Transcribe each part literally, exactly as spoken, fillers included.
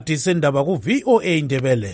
Disendaba ku V O A Ndebele.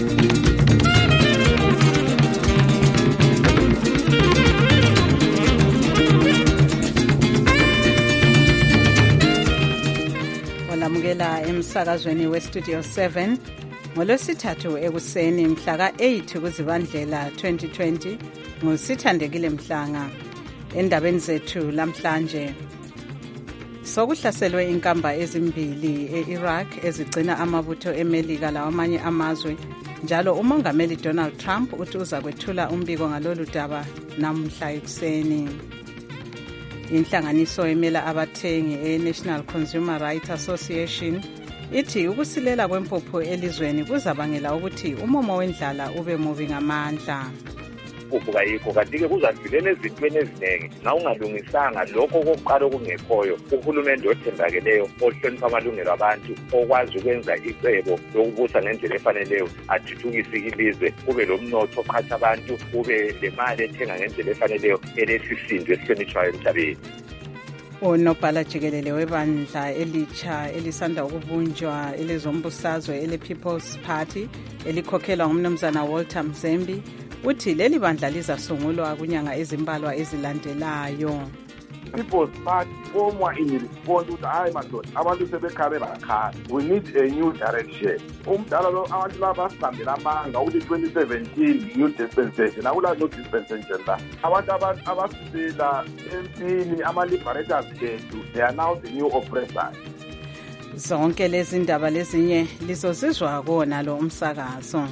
Olamukela emsakazweni we Studio seven ngolwesithathu ekuseni mhla ka eight kuZibandlela twenty twenty ngosithandekile Mhlanga. Endabeni zethu lamhlanje, sokuhlaselwe inkamba ezimbili e-Iraq ezigcina amabutho eMelika lawamanye amazwe, njalo umongameli Donald Trump uthi uza kwethula umbiko ngalolu daba namhla ekuseni. Inhlanganiso emela abathengi e-National Consumer Rights Association ithi ukusilela kwempuphu elizweni kuzabangela ukuthi umomo wendlala ube mubi ngamandla. Impuphu kayikho, kanti-ke kuzasilela ezintweni eziningi nxa ungalungisanga lokho kokuqala okungekhoyo. Uhulumende othembakeleyo ohlonipha amalungelo abantu, okwazi ukwenza icebo lokubusa ngendlela efaneleyo, athuthukise ilizwe, kube lomnotho oqhatsha abantu, kube lemali ethenga ngendlela efaneleyo, elesisindo esihlonitshwayo emhlabeni. Unobhala jikelele webandla elitsha elisanda ukubunjwa elezombusazwe ele-People's Party elikhokhelwa ngumnumzana Walter Mzembi uthi leli bandla lizasungulwa kunyanga ezimbalwa ezilandelayo. People's Party former in response to hayi madoda abantu sebekhale bakhala. We need a new direction. Umdala lo abantu laba basihambela amanga ukuthi twenty seventeen new dispensation. Akula no dispensation la. Abantu abasibela empini ama-liberators ethu, they are now the new oppressors. Zonke lezi ndaba lezinye lizozizwa kona lo umsakazo.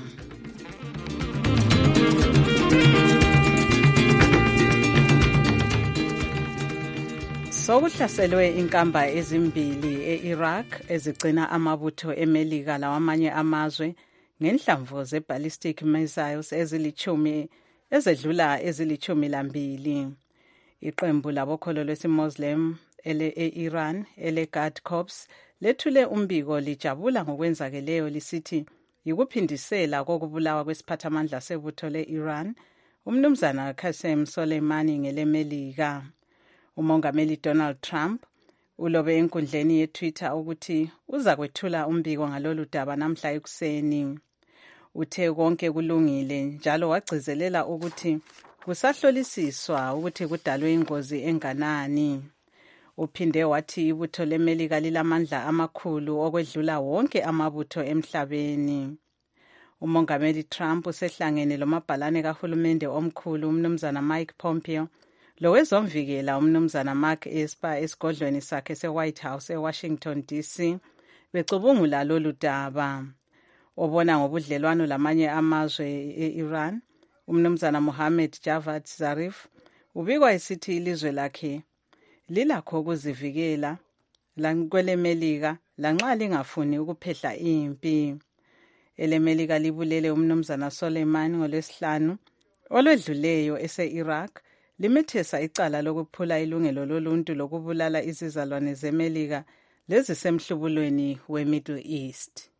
Sokuhlaselwe inkamba ezimbili e-Iraq ezigcina amabutho eMelika lawamanye amazwe ngenhlamvu ze-ballistic missiles ezilichumi ezedlula ezilichumi lambili. Iqembu labokholo lwesi-Muslim ele-Iran ele-Quds Corps lethule umbiko lijabula ngokwenzakeleyo lisithi yikuphindisela kokubulawa kwesiphathamandla sebutho le-Iran umnumzana Qasem Soleimani ngeleMelika. Umongameli Donald Trump ulobe enkundleni ye-Twitter ukuthi uza kwethula umbiko ngalolu daba namhla ekuseni. Uthe konke kulungile njalo wagcizelela ukuthi kusahlolisiswa ukuthi kudalwe ingozi enganani. Uphinde wathi ibutho leMelika lilamandla amakhulu okwedlula wonke amabutho emhlabeni. Umongameli Trump usehlangene lomabhalane kahulumende omkhulu umnumzana Mike Pompeo lowezomvikela umnumzana Mark Esper esigodlweni sakhe se-White House eWashington D C becubungula lolu daba. Obona ngobudlelwano lamanye amazwe e-Iran umnumzana Mohammed Javad Zarif ubikwa esithi ilizwe lakhe lilakho ukuzivikela lankwelemelika lanxa lingafuni ukuphehla impi. Elemelika libulele umnumzana Soleimani ngolwesihlanu olwedluleyo ese-Iraq limethesa icala lokuphula ilungelo loluntu lokubulala izizalwane zeMelika lezisemhlubulweni we-Middle East.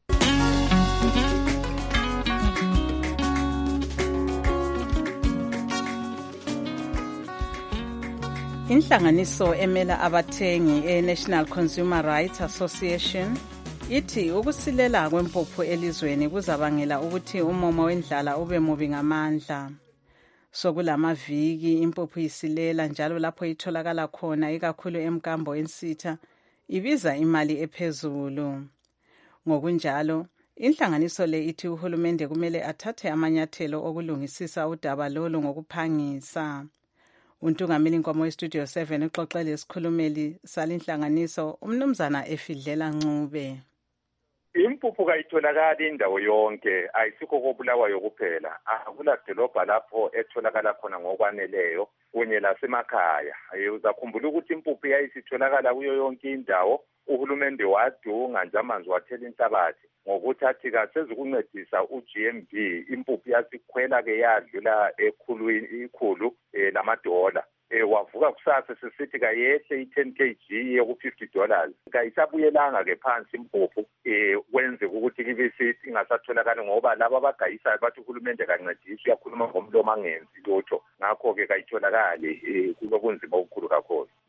Inhlanganiso emela abathengi e-National Consumer Rights Association ithi ukusilela kwempuphu elizweni kuzabangela ukuthi umomo wendlala ube mubi ngamandla. Sokulamaviki impuphu isilela njalo lapho itholakala khona ikakhulu emkambo ensitha ibiza imali ephezulu. Ngokunjalo inhlanganiso le ithi uhulumende kumele athathe amanyathelo okulungisisa udaba lolu ngokuphangisa. Untungameli Nkomo we-Studio seven uxoxele isikhulumeli salinhlanganiso umnumzana Efidlela Ncube. Impuphu kayitholakala indawo yonke, ayisikho kobulawayo kuphela. Akula dolobha lapho etholakala khona ngokwaneleyo kunye lasemakhaya. Uzakhumbula ukuthi impuphu yayisitholakala kuyo yonke indawo. Uhulumende wadunga nje amanzi wathela inhlabathi ngokuthi athi kasezukuncedisa u-G M B impuphu yasikhwela ke yadlula ekhulwini ikhulu lamadola. Eh wavuka kusasa sesithi kayehle i-ten kilograms yoku-fifty dollars. Kayisabuyelanga ke phansi impuphu eh wenze ukuthi kibe sithi ingasatholakala ngoba laba abagayisayo bathi uhulumende kancedisi uyakhuluma ngomlomo angenzi lutho. Ngakho ke kayitholakale kulobunzima obukhulu kakhulu.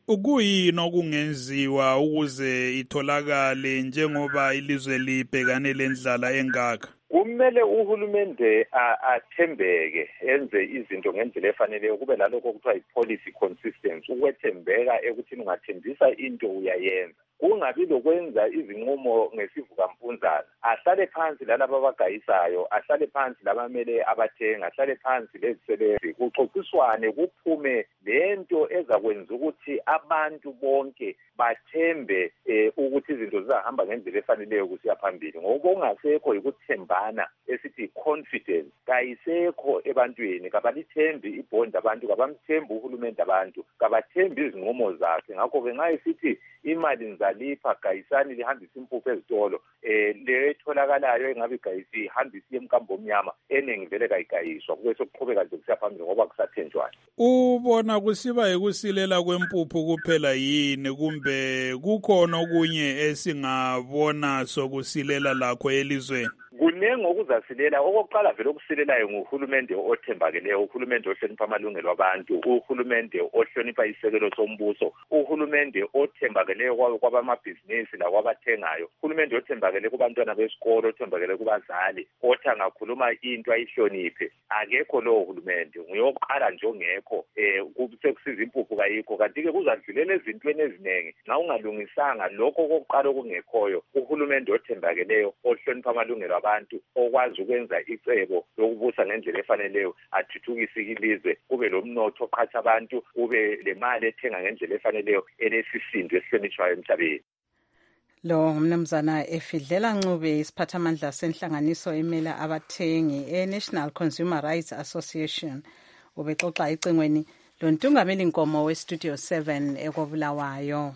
Ukuyini okungenziwa ukuze itholakale njengoba ilizwe libhekane lendlala engaka? Kumele uhulumende athembeke enze izinto ngendlela efaneleyo, kube lalokho kuthiwa i-policy consistency, ukwethembeka ekuthini ungathembisa into uyayenza, kungabi lokwenza izinqumo ngesivukampunzana. Ahlale phansi lalabo abagayisayo, ahlale phansi labamele abathenga, ahlale phansi lezisebenzi, kuxoxiswane kuphume lento ezakwenza ukuthi abantu bonke bathembe eh, ukuthi izinto zizahamba ngendlela efaneleyo kusiya phambili. Ngoba ungasekho ukuthembana esithi confidence kayisekho ebantwini, kabalithembi ibhondi abantu, kabamthembi uhulumende abantu, kabathembi izinqumo zakhe. Ngakho-ke nxa esithi imali nizalipha gayisani lihambisa impuphu ezitolo, eh letholakalayo engabe igayisi ihambisa emkambo omnyama, eningi vele kayigayiswa, kube sokuqhubeka nje kusiya phambili ngoba kusathenjwana. Ubona kusiba ekusilela kwempuphu kuphela yini, kumbe kukhona okunye esingabona sokusilela lakho elizweni? Kunengi okuzasilela. Okokuqala vele okusilelayo nguhulumende othembakeleyo, uhulumende ohlonipha amalungelo abantu, uhulumende ohlonipha isekelo sombuso, uhulumende othembakeleyo kwabamabhizinisi lakwabathengayo, uhulumende othembakele kubantwana besikolo, othembakele kubazali, othi angakhuluma into ayihloniphe. Akekho lowo hulumende, nguyokuqala nje ongekho. Eh sekusiza impuphu kayikho, kanti-ke kuzadlulela ezintweni eziningi nxa ungalungisanga lokho okokuqala okungekhoyo. Uhulumende othembakeleyo ohlonipha amalungelo abantu, okwazi ukwenza icebo lokubusa ngendlela efaneleyo, athuthukise ilizwe, kube lomnotho oqhatsha abantu, kube lemali ethenga ngendlela efaneleyo, elesisindo esihlonishwayo emhlabeni. Lo ngumnumzana Efidlela Ncube, isiphathamandla senhlanganiso emela abathengi e-National Consumer Rights Association, ubexoxa icingweni lontungameli nkomo we-Studio seven ekobulawayo.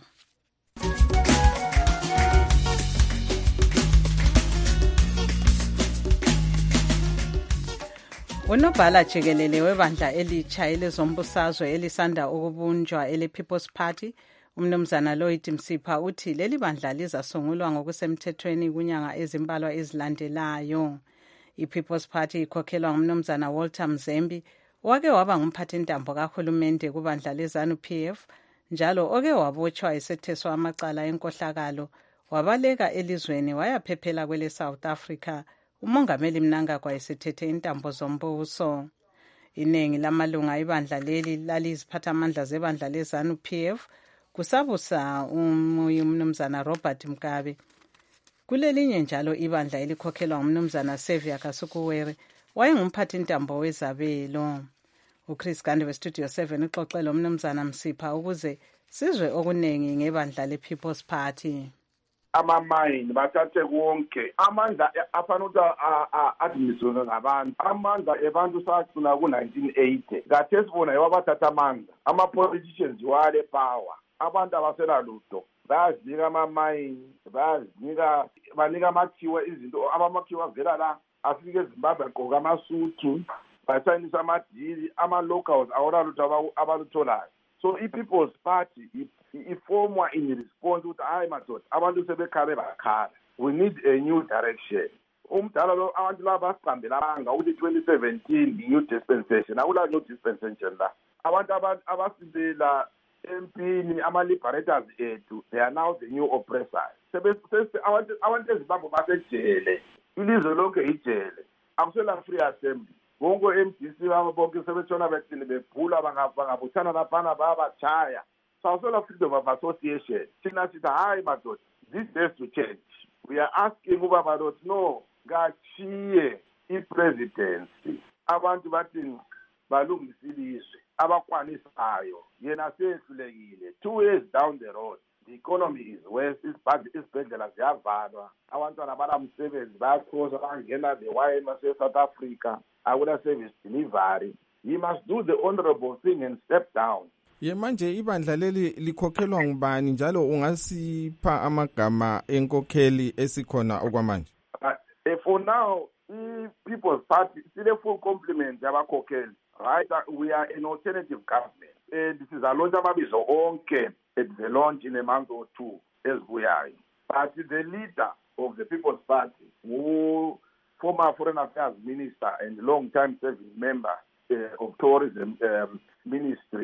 Unobhala jikelele webandla elitsha elezombusazwe elisanda ukubunjwa ele-People's Party, umnumzana Lloyd Msipha, uthi leli bandla lizasungulwa ngokusemthethweni kunyanga ezimbalwa ezilandelayo. I-People's Party ikhokhelwa ngumnumzana Walter Mzembi, owake waba ngumphathintambo kahulumende kubandla le-ZANU P F, njalo oke wabotshwa esetheswa amacala enkohlakalo, wabaleka elizweni wayaphephela kwele South Africa. Umongameli Mnangagwa esethethe intambo zombuso. Iningi lamalunga ibandla leli laliziphathamandla zebandla le-ZANU P F kusabusa umnumzana Robert Mugabe. Kulelinye njalo ibandla elikhokhelwa ngumnumzana Xavier Kasukuwere, wayengumphathintambo wezabelo. uChris Gande we-Studio seven uxoxele umnumzana Msipha ukuze sizwe okuningi ngebandla le-People's Party. Amamayini bathathe konke amandla afana ukuthi administrwe ngabantu, amandla ebantu sagcina ku nineteen eighty, kade sibona yabathatha amandla ama-politicians wale power, abantu abasela lutho bayazinika amamayini, bayazinika banika amakhiwa, izinto abamakhiwa avela la afike eZimbabwe agqoka amasutu, basayinisa amadili, ama-locals awona lutho abalutholayo. So i-People's Party iformwa in response ukuthi hayi madoda abantu sebekhale bakhala, we need a new direction. Umdala lo abantu laba basihambela banga ukuthi twenty seventeen new dispensation, akula new dispensation la. Abantu abasibela empini ama-liberators ethu, they are now the new oppressors. Abantu abantu eZimbabwe basejele, ilizwe lonke ijele, akusela free assembly. Bonke M D C babo bonke sebetshona bethini bebhula bangabuthana laphana bayabachaya. So freedom of association. Thina sithi hayi madoda, this has to change. We are asking ubaba lot no ngachiye i-presidency. Abantu bathi balungisa ilizwe abakwanisayo, yena sehlulekile. Two years down the road, the economy is worse, isibhedlela ziyavalwa, abantwana banamsebenzi bayakhosa bangena the Y M C A South Africa, akula service delivery. He must do the honorable thing and step down. Ye manje ibandla leli likhokhelwa ngubani njalo ungasipha amagama enkokheli esikhona okwamanje? Uh, for now, i-People's Party still a full complement yabakhokheli. Right, uh, we are an alternative government. And this is a launch amabizo onke at the launch in a month or two esibuyayo. But the leader of the People's Party, who former Foreign Affairs Minister and long-time serving member uh, of Tourism um, Ministry,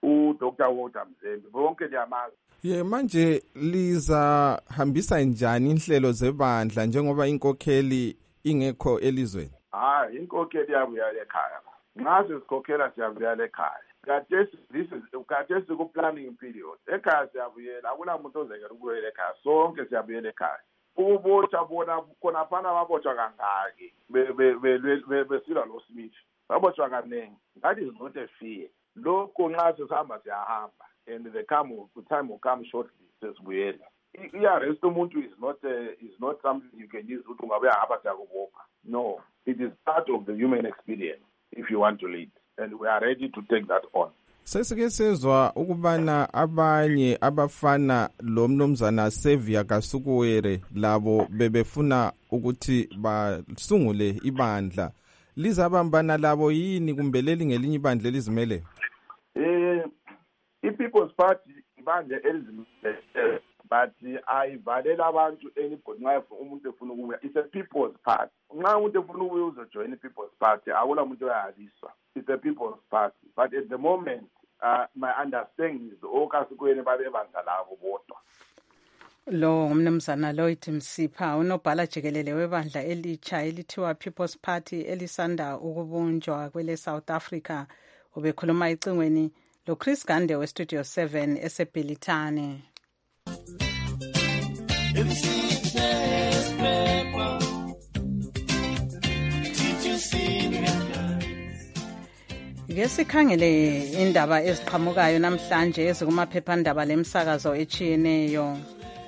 uDr Walter Mzembe bonke liyamazi. Ye manje liza hambisa njani inhlelo zebandla njengoba inkokheli ingekho elizweni? Ah, inkokheli yabuya ekhaya. Nxa sisikhokhela siyabuya ekhaya. Kade this is kade siku planning period. Ekhaya siyabuyela, akunamuntu ozekela ukubuyela ekhaya. Sonke siyabuyela ekhaya. Ubotha bona khona fana babotshwa kangaki be be besila lo Smith. Babotshwa kanengi. That is not a fear. Lokho nxa sihamba siyahamba and the come the time will come shortly sesibuyela. I-arrest umuntu is not uh, is not something you can use ukuthi ungabe ahamba sakubopha. No, it is part of the human experience if you want to lead, and we are ready to take that on. Sesike sezwa ukubana abanye abafana lo mnumzana Sevia Kasukuwere labo bebefuna ukuthi basungule ibandla. Lizabambana labo yini kumbe leli ngelinye ibandla elizimele? Eh i-People's Party ibandla elizimele but ayivalela abantu anybody nxa umuntu efuna ukuya. It's a people's party. Nxa umuntu efuna ukuya uzojoin i-People's Party akula umuntu oyaliswa. It's a people's party. But at the moment uh, my understanding is okasikwene babebandla labo bodwa. Lo umnumzana Lloyd Msipha unobhala jikelele webandla elitsha elithiwa People's Party elisanda ukubunjwa kwele South Africa. Ubekhuluma icingweni lo Chris Gande we Studio seven esebhelithane. Ngesikhangele indaba eziqhamukayo namhlanje ezikumaphephandaba lemsakazo echiyeneyo.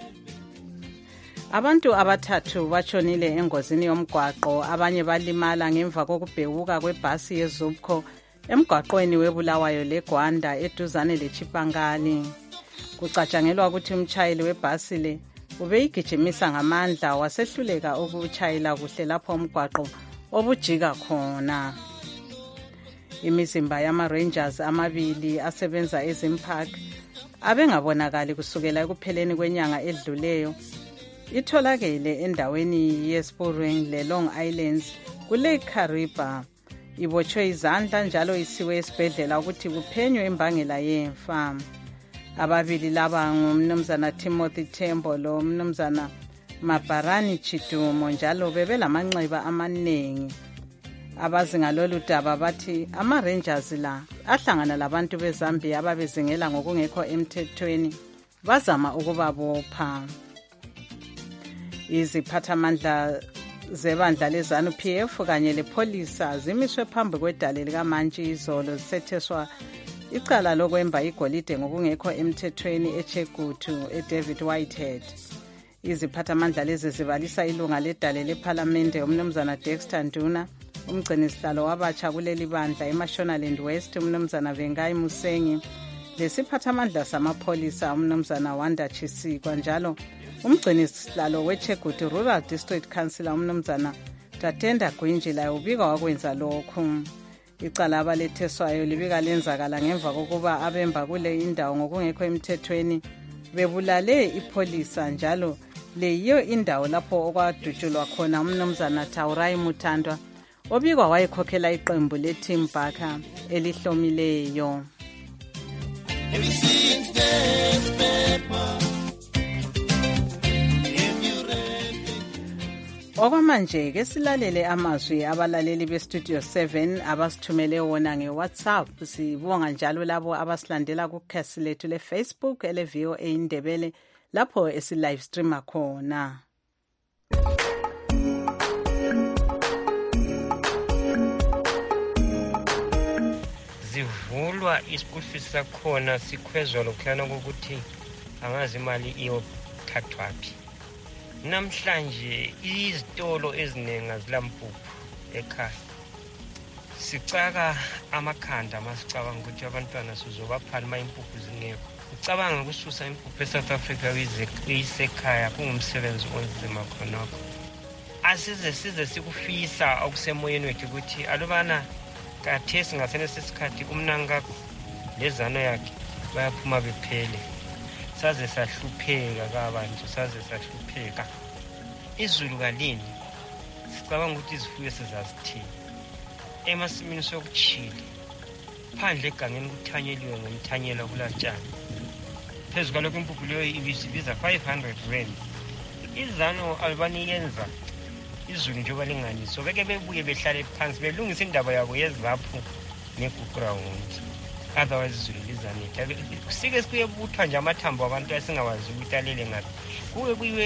Abantu abathathu batshonile engozini yomgwaqo, abanye balimala ngemva kokubhekuka kwebhasi yeZupco emgwaqweni weBulawayo leGwanda eduzane leChipangani. Kucatshangelwa ukuthi umtshayeli webhasi le ubeyigijimisa ngamandla wasehluleka ukutshayela kuhle lapho umgwaqo obujika khona. Imizimba yama-Rangers amabili asebenza eZimpark abengabonakali kusukela ekupheleni kwenyanga edluleyo itholakele endaweni yeSpuring leLong Islands kule Kariba. Ibotshwe izandla njalo isiwe esibhedlela ukuthi kuphenywe imbangela yemfa. Ababili laba ngumnumzana Timothy Tembo lo mnumzana Mabarani Chidumo njalo bebelamanxeba amanengi. Abazi ngalolu daba bathi ama-Rangers la ahlangana labantu beZambia ababezingela ngokungekho emthethweni bazama ukubabopha. Iziphathamandla zebandla lezanu P F kanye lepolisa zimiswe phambi kwedale likaMantshi izolo zisetheswa icala lokwemba igolide ngokungekho emthethweni eChegutu eDavid Whitehead. Iziphathamandla lezi zibalisa ilunga ledale lephalamende umnumzana Dexter Nduna, umgcinisihlalo wabatsha kuleli bandla eMashonaland West umnumzana Vengai Musengi, lesiphathamandla samapholisa umnumzana Wanda Chisikwa njalo umgcinisihlalo weChegutu Rural District Councilor umnumzana Tatenda Gwinjila ubika wakwenza lokhu. Icala abaletheswayo libika lenzakala ngemva kokuba abemba kule indawo ngokungekho emthethweni bebulale ipolisa njalo leyiyo indawo lapho okwadutshulwa khona umnumzana Taurai Mutandwa obikwa wayekhokhela iqembu leTeam Barker elihlomileyo. Okwamanje ke silalele amazwi abalaleli beStudio seven abasithumele wona ngeWhatsApp. Sibonga njalo labo abasilandela kukhasi lethu leFacebook ele V O A Indebele lapho esi live streamer khona. Zivulwa isikufisi sakhona sikhwezwa lokhana ukuthi angazi imali iyothathwaphi. Namhlanje izitolo eziningi azilampuphu ekhaya. Sicaka amakhanda masicabanga ukuthi abantwana sizobaphana mayimpuphu zingekho. Ucabanga ukususa impuphu eSouth Africa uyisekhaya kungumsebenzi onzima khonokho. Asize size sikufisa okusemoyeni wethu ukuthi alubana kathesi ngasene sesikhathi umnangakho lezano yakhe bayaphuma bephele. Saze sahlupheka kabantu saze sahlupheka. Izulu kalini sicabanga ukuthi izifuyo sizazithini emasimini sokuchile phandle egangeni kuthanyeliwe ngomthanyela kulatshani. Phezu kwalokho impuphu leyo ibiza five hundred rand. Izano albaniyenza izulu njengoba linganiso beke bebuye behlale phansi belungisa indaba yabo yezaphu neground. Otherwise izulu lizanetha. Sike sikuye buthwa nje amathambo abantu asingawazi ukuthi alele ngaphi. Kuwe kuyiwe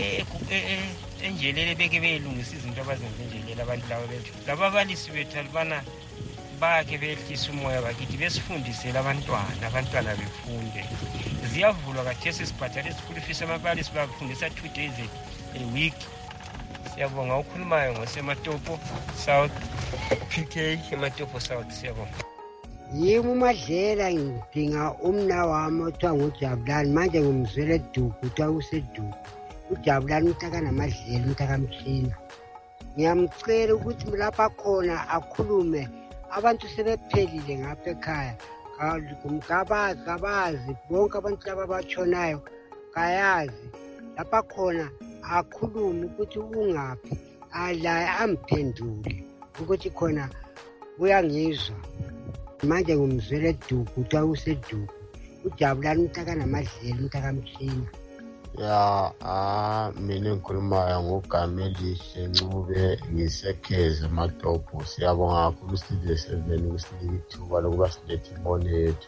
enjelele beke belungisa izinto abazenza enjelele abantu laba bethu. Laba balisi bethu albana bakhe behlisa umoya bakithi besifundisela abantwana abantwana befunde. Ziyavulwa kathesi isibhadala esikhulu fisa amabalisi bafundisa two days a week. Siyabonga ukhulumayo ngoSematopo South P K eMatopo South siyabonga. Yimi uMadlela ngidinga umna wami othiwa nguJabulani manje ngimzwele Duku kuthiwa useDuku. uJabulani umtaka naMadlela umtaka Mthina. Ngiyamcela ukuthi lapha khona akhulume abantu sebephelile ngapha ekhaya. Kumgabazi kabazi bonke abantu laba batshonayo kayazi lapha khona akhulume ukuthi ungaphi ala amphendule ukuthi khona uyangizwa. Manje ngumzwele Duku kuthiwa useDuku. uJabulani umtaka naMadlela umtaka Mthina. Ya ah mina ngikhuluma ngoGamelihle Ncube ngisekheza Matopo. Siyabonga kakhulu Studio seven ukusinika ithuba lokuba silethe imboni yethu.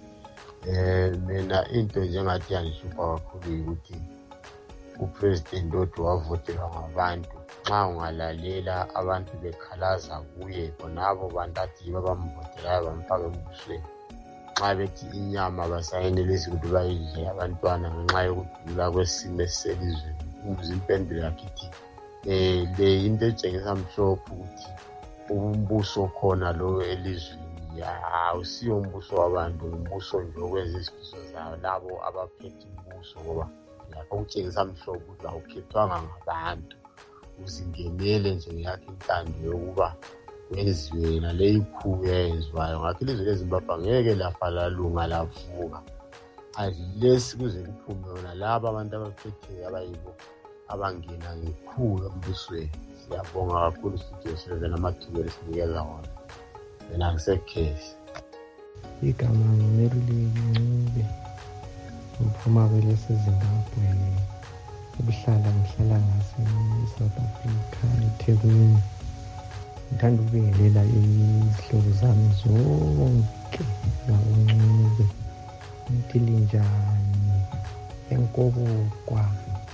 Eh mina into njengathi yangihlupha kakhulu ukuthi upresident odwa wavotelwa ngabantu nxa ungalalela abantu bekhalaza kuye bonabo bantathi babamvotelayo bamfaka embusweni. Xa bethi inyama basayenelisi ukuthi bayidle abantwana ngenxa yokudula kwesimo eselizweni. Umzimpendulo yakhe ithi eh le into etshengisa mhlophe ukuthi umbuso khona lo elizweni awusiyo umbuso wabantu umbuso nje okwenza isifiso zayo labo abaphethe umbuso ngoba yakho utshengisa mhlophe ukuthi awukhethwanga ngabantu uzingenele nje yakhe intando yokuba wenziwe nale ikhubu eyenziwayo. Ngakho ilizwe leZimbabwe ngeke lafa lalunga lavuka unless kuze kuphume yona laba abantu abaphetheyo abayibo abangena ngekhubu embusweni. Siyabonga kakhulu Studio seven amathuba esinikeza wona. Mina ngisekhesi. Igama ngimelule Ncube uphuma kwelese Zimbabwe ukuhlala ngihlala ngase South Africa eThekwini. Ngithanda ukubingelela izihlobo zami zonke zakuNcube. Ngithi linjani eNkobukwa,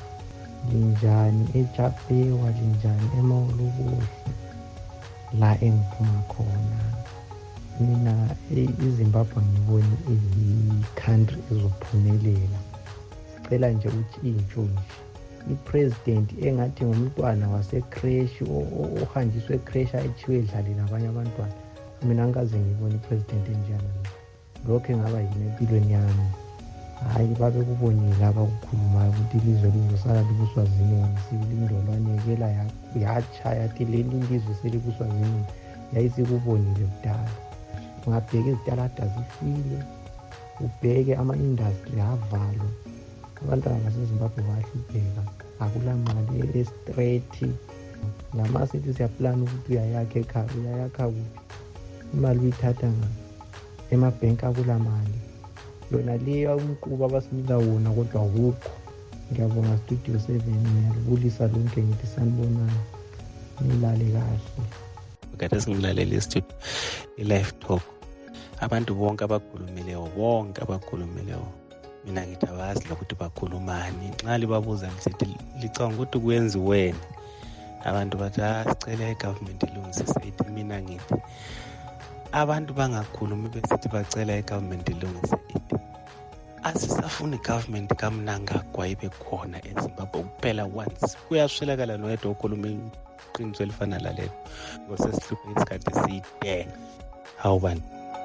linjani eJapewa, linjani eMawulukuhle la engiphuma khona. Mina iZimbabwe ngibona iyi-country ezophumelela. Sicela nje ukuthi intshontshe ipresident engathi ngumntwana wasecreche ohanjiswe ecreche ayithiwe edlale nabanye abantwana. Mina ngikaze ngibone ipresident enjalo. Lokho engaba yini empilweni yami. Hayi babe kubonile abakukhulumayo ukuthi ilizwe lizosala libuswa zinyoni sibili indolwane kela yacha yathi leli ilizwe selibuswa zinyoni yayisikubonile kudala. Ungabheka izitalada zifile ubheke ama-industry avalwa. Abantwana baseZimbabwe bayahlupheka akula mali estraight. Lama sithi siyaplana ukuthi uyayakha ekhaya uyayakha kuphi imali uyithatha ngaphi emabhenki akula mali yona leyo umquba abasinika wona kodwa awukho. Ngiyabonga Studio seven ngiyalibulisa lonke ngithi sanibonana nilale kahle. Kade singilalela istudio i-live talk abantu bonke abakhulumileyo bonke abakhulumileyo mina ngithi abazi lokuthi bakhulumani. Nxa libabuza lisithi licanga ukuthi kwenziweni abantu bathi sicela igovernment ilungisise. Ithi mina ngithi abantu bangakhulumi besithi bacela igovernment ilungise. Ithi asisafuni igovernment kamnangagwa ibe khona eZimbabwe kuphela once. Kuyaswelakala noyedwa okhuluma iqiniso elifana lalelo ngosesihluphe isikhathi eside. Awubani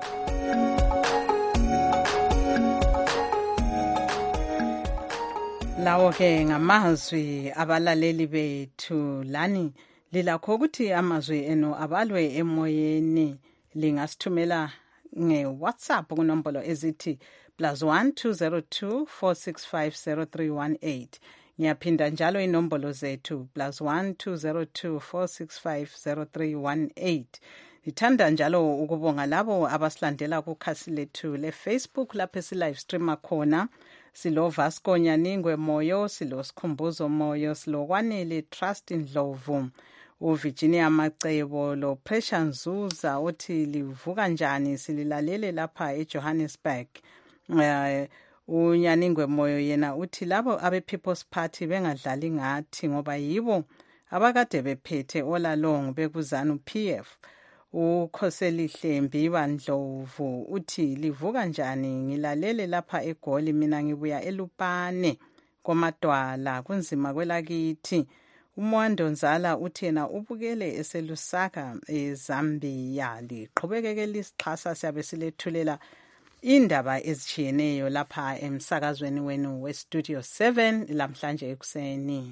lawo ke ngamazwi abalaleli bethu. Lani lilakho ukuthi amazwi enu abalwe emoyeni. Lingasithumela nge-WhatsApp kunombolo ezithi plus one two zero two four six five zero three one eight. Ngiyaphinda njalo inombolo zethu plus one two zero two four six five zero three one eight. Ngithanda njalo ukubonga labo abasilandela kukhasi lethu le-Facebook lapho si-live streama khona. Silo Vasco Nyaningwe Moyo, silo Sikhumbuzo Moyo, silo Kwanele Trust Ndlovu, uVirginia Macebo, lo Pressure Nzuza othi livuka njani sililalele lapha eJohannesburg. Uh, Unyaningwe Moyo yena uthi labo abe People's Party bengadlali ngathi ngoba yibo abakade bephethe all along bekuzanu P F. Ukhoselihle Mbiba Ndlovu uthi livuka njani ngilalele lapha eGoli mina ngibuya eLupane komadwala kunzima kwelakithi. Umwando Nzala uthi yena ubukele eselusaka eZambia liqhubekeke lisixhasa siyabe silethulela indaba ezitshiyeneyo lapha emsakazweni wenu weStudio seven lamhlanje ekuseni.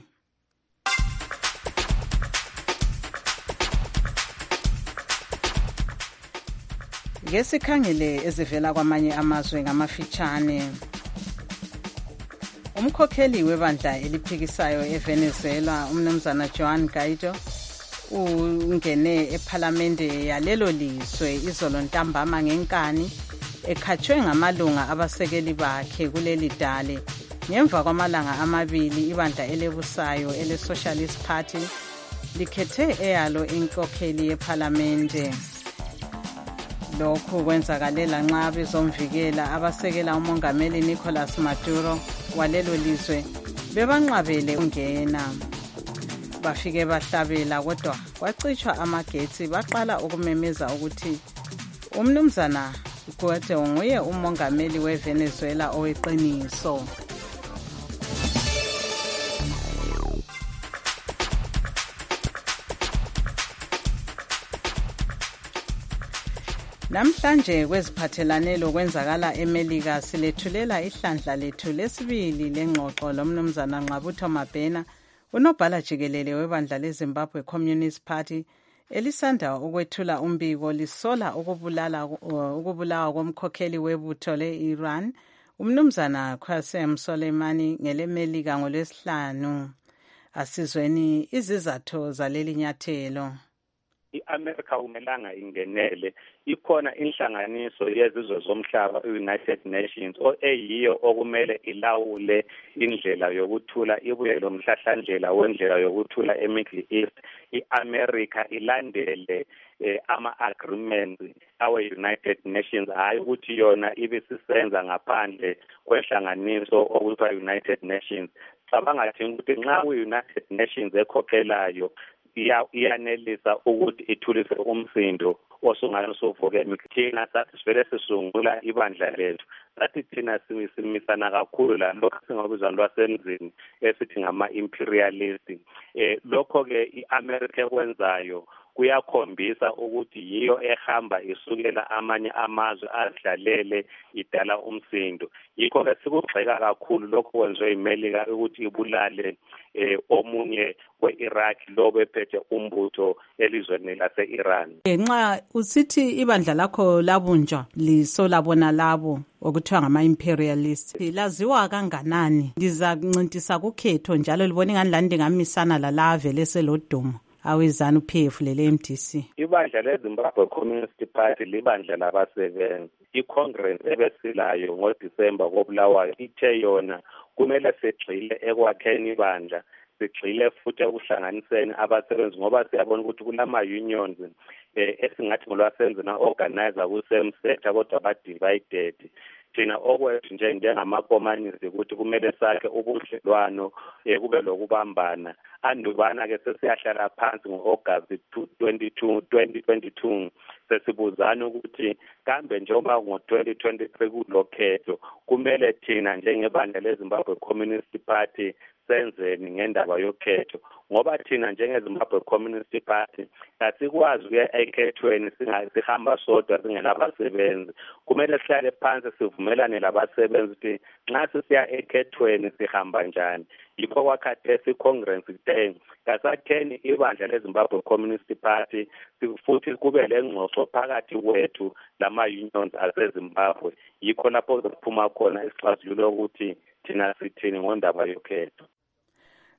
Ngesikhangele ezivela kwamanye amazwe ngamafitshane. Umkhokheli webandla eliphikisayo eVenezuela umnumzana Juan Guaido ungene ePhalamende yalelo lizwe izolo ntambama ngenkani ekhatshwe ngamalunga abasekeli bakhe kuleli dale ngemva kwamalanga amabili ibandla elebusayo ele-Socialist Party likhethe eyalo inkokheli yePhalamende. Lokhu kwenzakalela nxa bezomvikela abasekela umongameli Nicolas Maduro walelo lizwe bebanqabele ungena. Bafike bahlabela kodwa kwacitshwa amagetsi baqala ukumemeza ukuthi umnumzana Guaido nguye umongameli weVenezuela oweqiniso. Namhlanje kweziphathelane lokwenzakala eMelika silethulela ihlandla lethu lesibili lengxoxo lomnumzana Nqabutho Mabhena unobhala jikelele webandla leZimbabwe Communist Party elisanda ukwethula umbiko lisola ukubulala ukubulawa komkhokheli webutho le-Iran umnumzana Qasem Soleimani ngeleMelika ngolwesihlanu. Asizweni izizathu zaleli nyathelo. I-America umelanga ingenele ikhona inhlanganiso yezizwe zomhlaba i-United Nations eyiyo okumele ilawule indlela yokuthula ibuye lo mhlahlandlela wendlela yokuthula eMiddle East. I-America ilandele eh, ama-agreements awe-United Nations hayi ukuthi yona ibisisenza ngaphandle kwenhlanganiso okuthiwa United Nations. Cabangathi ukuthi nxa u-United Nations ekhokhelayo iyanelisa ukuthi ithulise umsindo osungane sovuke thina sathi sivele sisungula ibandla lethu sathi thina simisana kakhulu la lokho singakubiza lwasemzini esithi ngama-imperialist. Eh, lokho-ke i-America ekwenzayo kuyakhombisa ukuthi yiyo ehamba isukela amanye amazwe adlalele idala umsindo. Yikho-ke sikugxeka kakhulu lokho kwenziwe iMelika ukuthi ibulale eh, omunye we-Iraq lo bephethe umbutho elizweni lase-Iran. Nxa usithi ibandla lakho labunjwa lisola bona labo okuthiwa ngama-imperialist laziwa kanganani liza kuncintisa kukhetho njalo libona ingani lani ndingamisana lala vele selodumo awezanu P F lele M D C? Ibandla leZimbabwe Communist Party libandla labasebenzi. I-Congress ebesilayo ngoDisemba kobulawayo ithe yona kumele sigxile ekwakheni ibandla sigxile futhi ekuhlanganiseni abasebenzi ngoba siyabona ukuthi kulama-unions eh, esingathi ngolwasenze na-organizer ku-same sector kodwa ba-divided. Thina okwethu nje njengamakomanisi ukuthi kumele sakhe ubudlelwano eh, kube lokubambana. Andubana-ke sesiyahlala phansi ngo-August twenty twenty-two sesibuzana ukuthi kambe njengoba ngo-twenty twenty-three kulo khetho kumele thina njengebandla leZimbabwe Communist Party senzeni ngendaba yokhetho ngoba thina njengeZimbabwe Communist Party asikwazi ukuya ekhethweni singahamba sodwa singenabasebenzi. Kumele sihlale phansi sivumelane labasebenzi ukuthi nxa sisiya ekhethweni sihamba njani. Yikho kwakhathesi iCongress ithe kasakheni ibandla leZimbabwe Communist Party futhi kube lengxoxo phakathi kwethu lama-unions aseZimbabwe. Yikho lapho kuphuma khona isixazululo ukuthi thina sithini ngondaba yokhetho.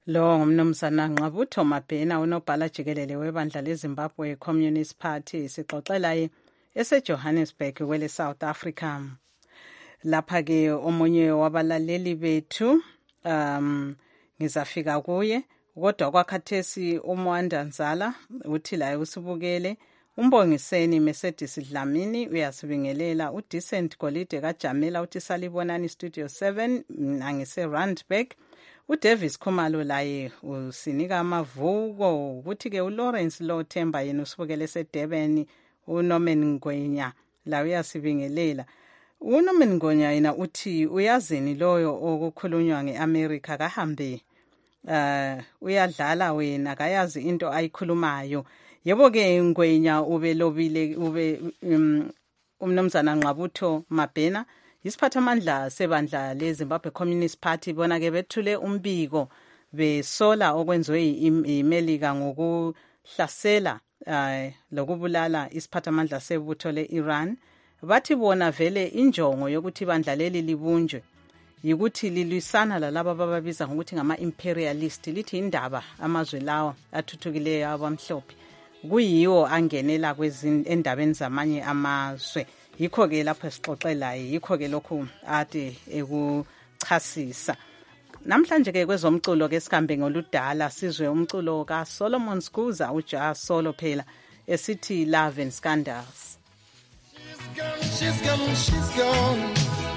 Lo ngumnumzana Nqabutho Mabhena unobhala jikelele webandla leZimbabwe Communist Party sixoxela eseJohannesburg kwele South Africa. Lapha ke omunye wabalaleli bethu um ngizafika kuye kodwa kwakhathesi uMwanda Nzala uthi la usibukele umbongiseni Mercedes Dlamini uyasibingelela uDecent Golide kaJamela uthi salibonani studio seven ngise Randburg. uDavis Khumalo laye usinika amavuko ukuthi ke uLawrence Lothemba yena usibukele eseDurban uNorman Ngwenya la uyasibingelela. uNorman Ngwenya yena uthi uyazini loyo okukhulunywa ngeAmerica kahambe uh uyadlala wena kayazi into ayikhulumayo. Yebo ke Ngwenya ube lobile ube um, umnumzana Nqabutho Mabhena isiphathamandla sebandla leZimbabwe Communist Party bona ke bethule umbiko besola okwenziwe iMelika ngokuhlasela uh, lokubulala isiphathamandla sebutho leIran. Bathi bona vele injongo yokuthi bandla leli libunjwe yikuthi lilwisana lalabo abababiza ngokuthi ngama imperialist lithi indaba amazwe lawa athuthukileyo abamhlophe kuyiwo angenela kwezindabeni zamanye amazwe. Yikho ke lapho sixoxela yikho ke lokhu ade ekuchasisa. Namhlanje ke kwezomculo ke sikambe ngoludala sizwe umculo ka Solomon Skuza uJa Solo phela esithi Love and Scandals. She's gone, she's gone.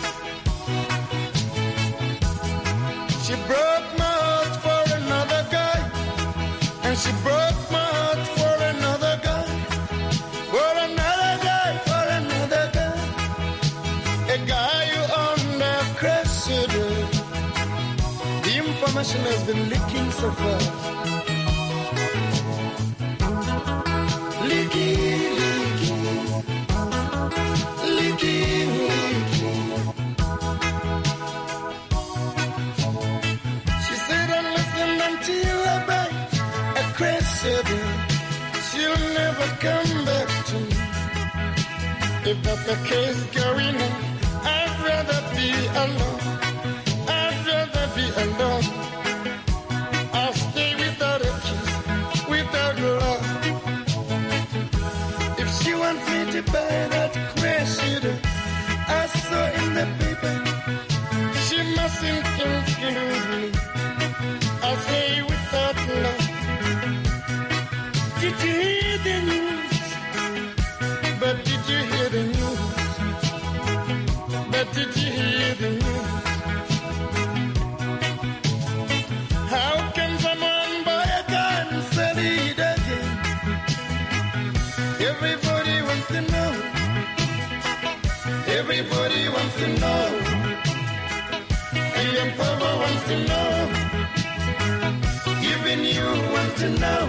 She broke my heart for another guy, and she broke my heart for another guy, for another guy, for another guy, a guy who owned a Cressida. The information has been leaking so far. Leaking, leaking, leaking, leaking. She said, unless and until I buy a Cressida, she'll never come back to me. If that's the case going on, I'd rather be alone. I'd rather be alone. I'll stay without a kiss, without love. If she wants me to buy that Cressida I saw in the paper, she mustn't confuse me. I'll stay without love. Did you hear the news? But did you hear the news? But did you hear the news? How can someone buy a gun and sell it again? Everybody wants to know. Everybody wants to know. And young Papa wants to know. Even you want to know.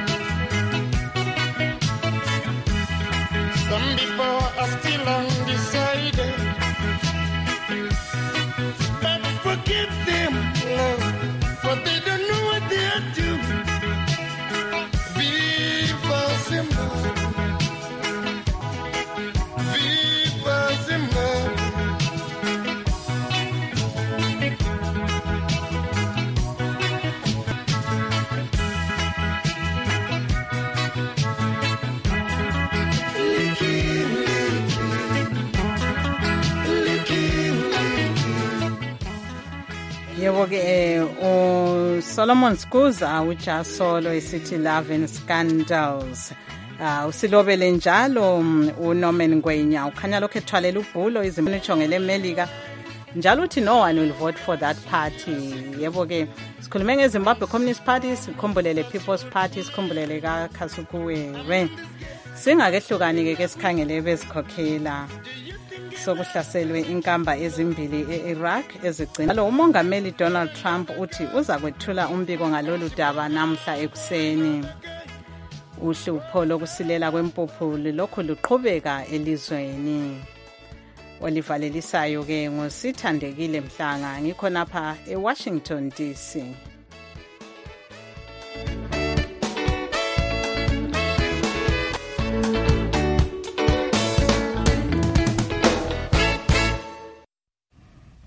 Some people are still undecided, but forgive them, love, for they don't know what they are doing. Viva Zimbabwe, Viva Zimbabwe. Yebo ke u Solomon Skuza uJa Solo esithi Love and Scandals. Ah usilobele njalo uNorman Ngwenya ukhanya lokho ethwalela ubhulo izimini echongele eMelika njalo uthi no one will vote for that party. Yebo ke sikhulume ngeZimbabwe Communist Party, sikhumbulele People's Party, sikhumbulele ka Khasukuwe. Singakehlukani ke ke sikhangele bezikhokhela sokuhlaselwe inkamba ezimbili eIraq ezigcina. Lo umongameli Donald Trump uthi uza kwethula umbiko ngalolu daba namhla ekuseni. Uhlupho lokusilela kwempuphu lokho luqhubeka elizweni. Olivalelisayo ke ngosithandekile Mhlanga ngikho napha eWashington D C.